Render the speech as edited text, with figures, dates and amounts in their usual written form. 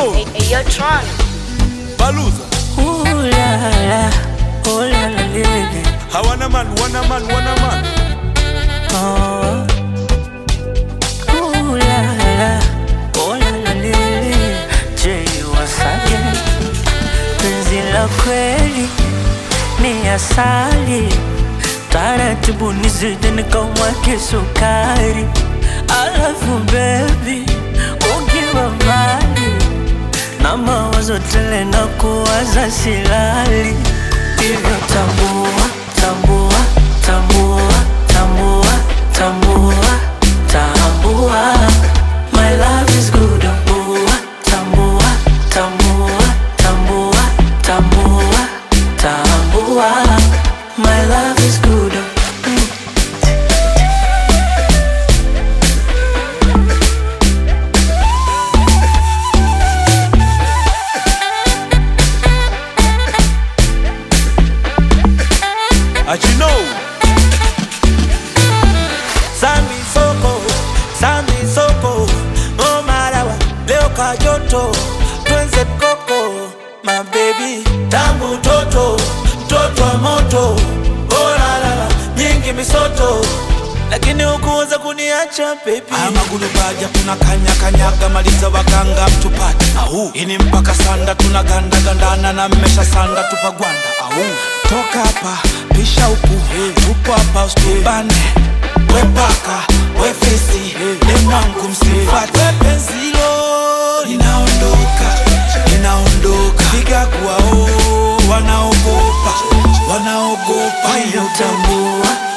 Achino. Hey, yo, Tron. Baluza. Ooh la la, oh la la lele. Hawana man. Oh. Ooh la la, oh la la lele. Jay Wasage, penzi la kweli ni asali, taratibu nizidi nikamwake sukari. I love you baby, ukiwa mbali na mawazo tele na kuwaza silali. Hivyo tambua, tambua, tambua, tambua, tambua, tambua, my love is good. Tambua, tambua, tambua, tambua, tambua, my love is good. Achino. Sambi soko, oh marawa, leo kajoto, twenze koko, my baby. Tambu toto wa moto, oh la la, nyingi misoto, lakini hukuweza kuniacha baby. Magulu baja tunakanyaga, maliza waganga mtupate. Ini mpaka sanda tunagandana na mmesha sanda tupagwanda. Toka hapa, pisha upu, tupo hapa usitubane. We paka, we fesi, ni mwangu msifate. We penzilo, linaondoka Figa kuwa wanaogopa. Tambua,